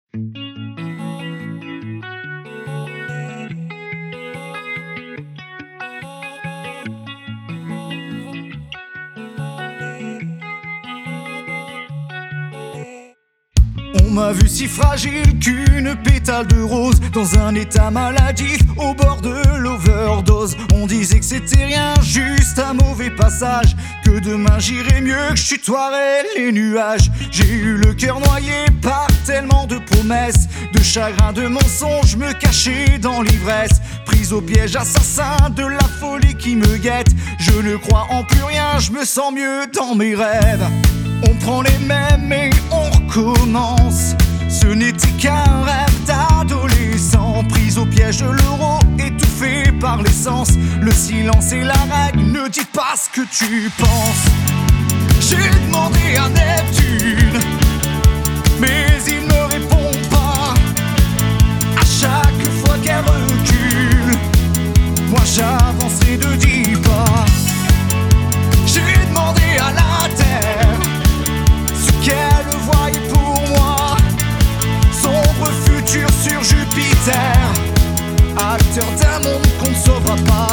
On m'a vu si fragile qu'une pétale de rose, dans un état maladif, au bord de l'overdose. On disait que c'était rien, juste un mauvais passage, que demain j'irai mieux, que je tutoierai les nuages. J'ai eu le cœur noyé par tellement de promesses, de chagrin, de mensonges, me cacher dans l'ivresse. Prise au piège assassin de la folie qui me guette, je ne crois en plus rien, je me sens mieux dans mes rêves. On prend les mêmes et on recommence. Ce n'était qu'un rêve d'adolescent, prise au piège de l'euro, étouffé par l'essence. Le silence est la règle, ne dis pas ce que tu penses. J'ai demandé à Neptune, mais il ne répond pas. À chaque fois qu'elle recule, moi j'avancerai de 10 pas. J'ai demandé à la terre ce qu'elle voyait pour moi. Sombre futur sur Jupiter, acteur d'un monde qu'on ne sauvera pas.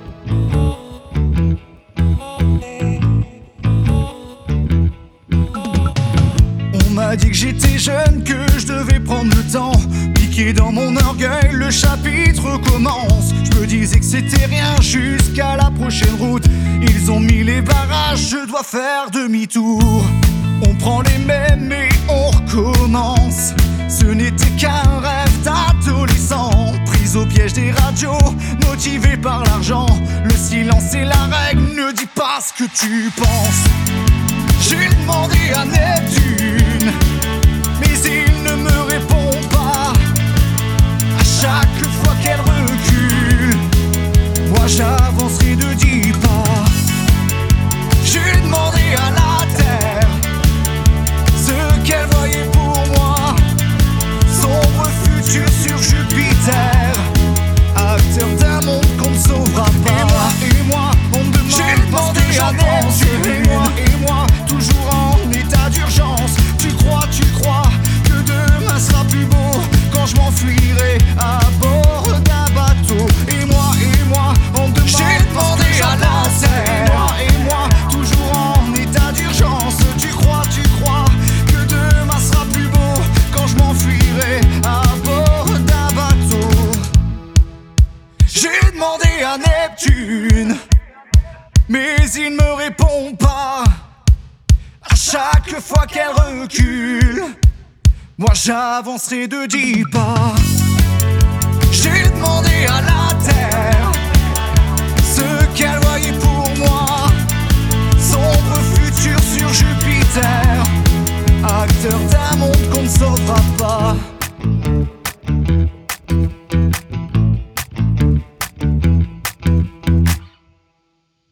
On m'a dit que j'étais jeune, que je devais prendre le temps. Piqué dans mon orgueil, le chapitre commence. Je me disais que c'était rien jusqu'à la prochaine route. Ils ont mis les barrages, je dois faire demi-tour. On prend les mêmes et on recommence. Ce n'était qu'un rêve d'adolescent, prise au piège des radios, motivé par l'argent. Le silence est la règle, ne dis pas ce que tu penses. J'ai demandé à Neptune, mais il ne me répond pas. À chaque fois qu'elle recule, moi j'avancerai de 10 pas. J'ai demandé à la terre ce qu'elle voyait pour moi. Sombre futur sur Jupiter, acteur d'un monde qu'on ne sauvera pas. Et moi, on me demande. J'ai demandé à Neptune, et moi, toujours en état d'urgence. Tu crois que demain sera plus beau quand je m'enfuirai à bord d'un bateau. Et moi, on me demande. J'ai demandé à la terre, et moi, toujours en état d'urgence. Tu crois que demain sera plus beau quand je m'enfuirai à bord d'un bateau. J'ai demandé à Neptune, mais il me répond pas. À chaque fois qu'elle recule, moi j'avancerai de 10 pas. J'ai demandé à la